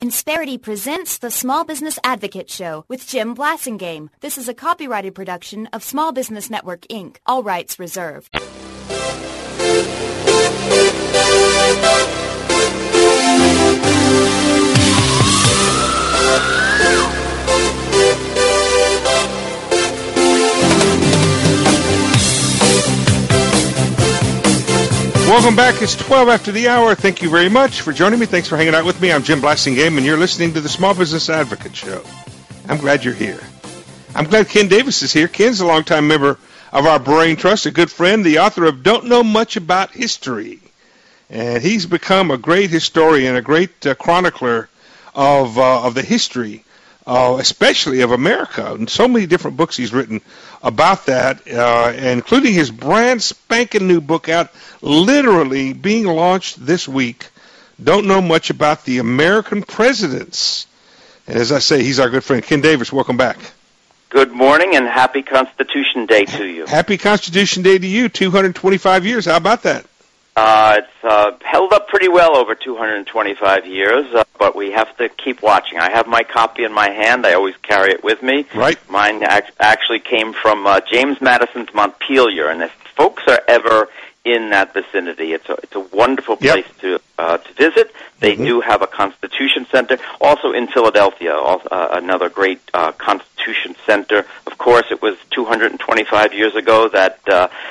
Insperity presents the Small Business Advocate Show with Jim Blasingame. This is a copyrighted production of Small Business Network, Inc. All rights reserved. Welcome back. It's 12 after the hour. Thank you very much for joining me. Thanks for hanging out with me. I'm Jim Blasingame, and you're listening to the Small Business Advocate Show. I'm glad you're here. I'm glad Ken Davis is here. Ken's a longtime member of our Brain Trust, a good friend, the author of Don't Know Much About History. And he's become a great historian, a great chronicler of the history, especially of America. And so many different books he's written about that, including his brand spanking new book out, literally being launched this week. Don't Know Much About the American Presidents. And as I say, he's our good friend. Ken Davis, welcome back. Good morning and happy Constitution Day to you. Happy Constitution Day to you. 225 years. How about that? It's held up pretty well over 225 years, but we have to keep watching. I have my copy in my hand. I always carry it with me. Right. Mine actually came from James Madison's Montpelier, and if folks are ever in that vicinity, it's a wonderful place to visit. They do have a Constitution Center. Also in Philadelphia, another great Constitution Center. Of course, it was 225 years ago that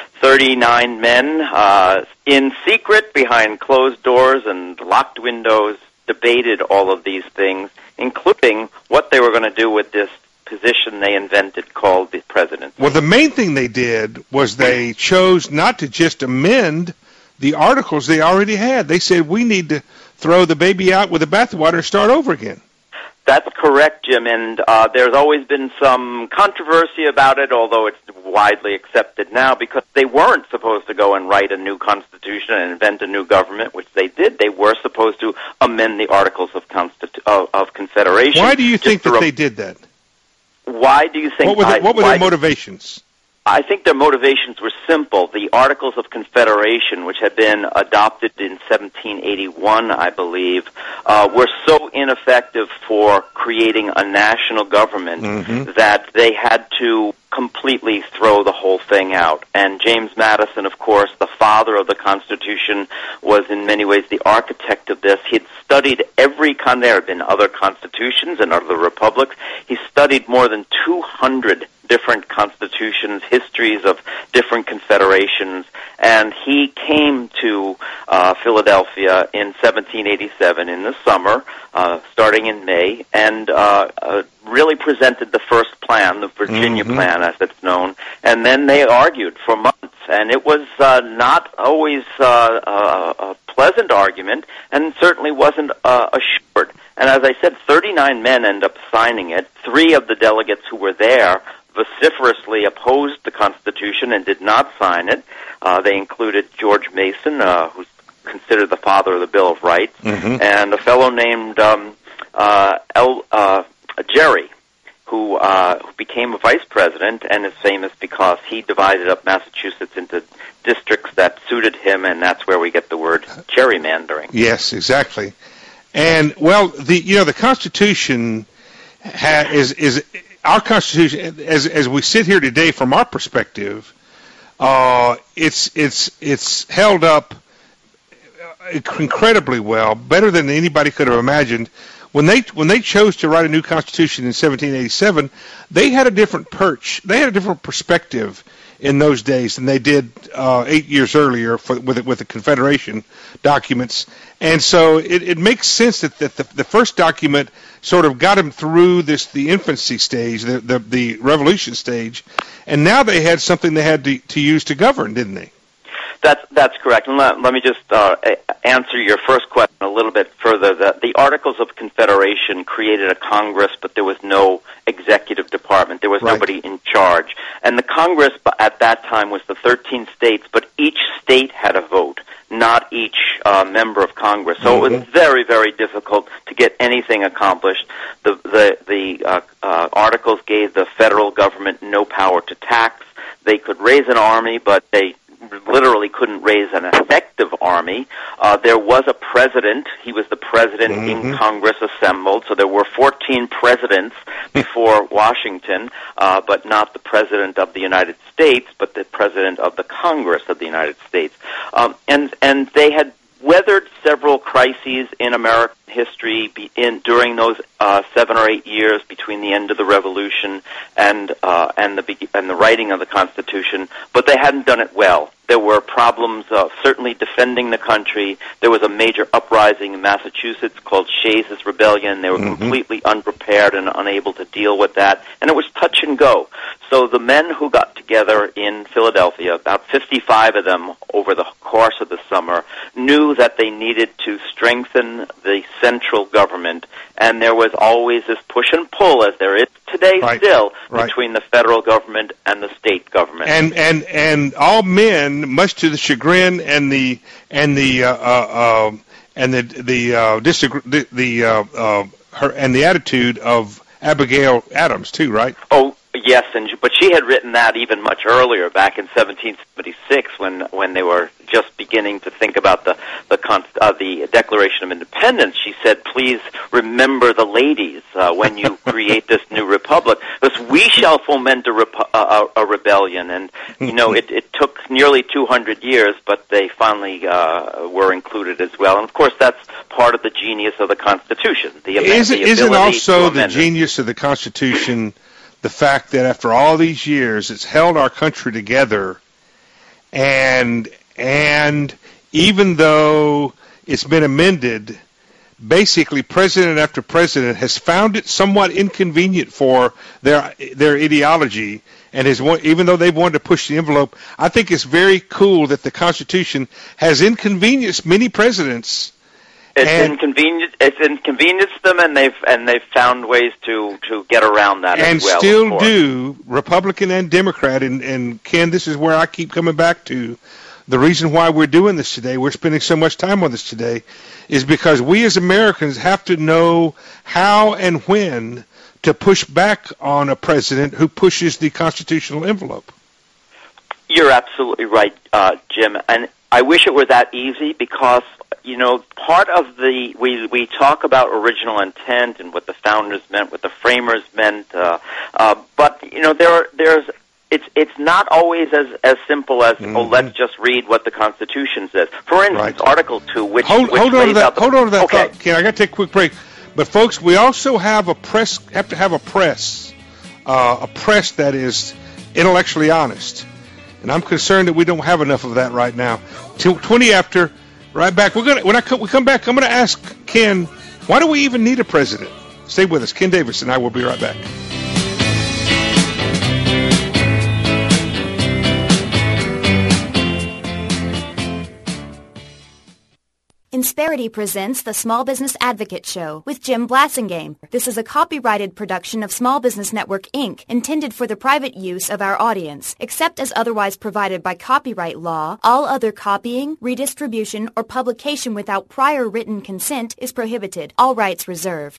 39 men in secret behind closed doors and locked windows debated all of these things, including what they were going to do with this position they invented called the president. Well, the main thing they did was they chose not to just amend the articles they already had. They said, we need to throw the baby out with the bathwater and start over again. That's correct, Jim, and there's always been some controversy about it, although it's widely accepted now, because they weren't supposed to go and write a new constitution and invent a new government, which they did. They were supposed to amend the Articles of Confederation. Why do you think that they did that? Why do you think... What were their motivations? I think their motivations were simple. The Articles of Confederation, which had been adopted in 1781, I believe, were so ineffective for creating a national government that they had to completely throw the whole thing out. And James Madison, of course, the father of the Constitution, was in many ways the architect of this. He'd studied there had been other constitutions and other republics. He studied more than 200 different constitutions, histories of different confederations, and he came to Philadelphia in 1787 in the summer, starting in May, and really presented the first plan, the Virginia plan as it's known, and then they argued for months, and it was not always a pleasant argument, and certainly wasn't assured. And as I said, 39 men end up signing it. 3 of the delegates who were there vociferously opposed the Constitution and did not sign it. They included George Mason, who's considered the father of the Bill of Rights, and a fellow named Gerry, who became a vice president and is famous because he divided up Massachusetts into districts that suited him, and that's where we get the word gerrymandering. Yes, exactly. And, well, the Constitution is our Constitution, as we sit here today from our perspective, it's held up incredibly well, better than anybody could have imagined. When they chose to write a new Constitution in 1787, they had a different perch. They had a different perspective in those days than they did 8 years earlier with the Confederation documents. And so it makes sense that the first document sort of got them through the infancy stage, the revolution stage, and now they had something they had to use to govern, didn't they? That's correct. And let me just answer your first question a little bit further. The Articles of Confederation created a Congress, but there was no executive department. There was nobody in charge. And the Congress at that time was the 13 states, but each state had a vote, not each member of Congress. So it was very, very difficult to get anything accomplished. The Articles gave the federal government no power to tax. They could raise an army, but they literally couldn't raise an effective army. There was a president. He was the president in Congress assembled. So there were 14 presidents before Washington, but not the president of the United States, but the president of the Congress of the United States. And they had weathered several crises in American history during those 7 or 8 years between the end of the Revolution and the writing of the Constitution, but they hadn't done it well. There were problems certainly defending the country. There was a major uprising in Massachusetts called Shays' Rebellion. They were completely unprepared and unable to deal with that, and it was touch and go. So the men who got together in Philadelphia, about 55 of them over the course of the summer, knew that they needed to strengthen the central government, and there was always this push and pull, as there is today still, between the federal government and the state government. And all men, much to the chagrin and the attitude of Abigail Adams too, right? Oh, yes, but she had written that even much earlier, back in 1776, when they were just beginning to think about the Declaration of Independence. She said, "Please remember the ladies when you create this new republic, because we shall foment a rebellion." And it took nearly 200 years, but they finally were included as well. And of course, that's part of the genius of the Constitution. Isn't also the genius of the Constitution the fact that after all these years, it's held our country together, and even though it's been amended, basically president after president has found it somewhat inconvenient for their ideology, and even though they've wanted to push the envelope, I think it's very cool that the Constitution has inconvenienced many presidents. It's inconvenienced them, and they've found ways to get around that and as well. And still do, Republican and Democrat. And Ken, this is where I keep coming back to. The reason why we're doing this today, we're spending so much time on this today, is because we as Americans have to know how and when to push back on a president who pushes the constitutional envelope. You're absolutely right, Jim. And I wish it were that easy, because part of we talk about original intent and what the founders meant, what the framers meant, but it's not always as simple as let's just read what the Constitution says. For instance, Article 2, which hold on to that okay. thought, Ken. I got to take a quick break. But folks, we also have to have a press that is intellectually honest. And I'm concerned that we don't have enough of that right now. 20 after, right back. When we come back, I'm going to ask Ken, why do we even need a president? Stay with us. Ken Davis and I will be right back. Insperity presents the Small Business Advocate Show with Jim Blasingame. This is a copyrighted production of Small Business Network, Inc., intended for the private use of our audience. Except as otherwise provided by copyright law, all other copying, redistribution, or publication without prior written consent is prohibited. All rights reserved.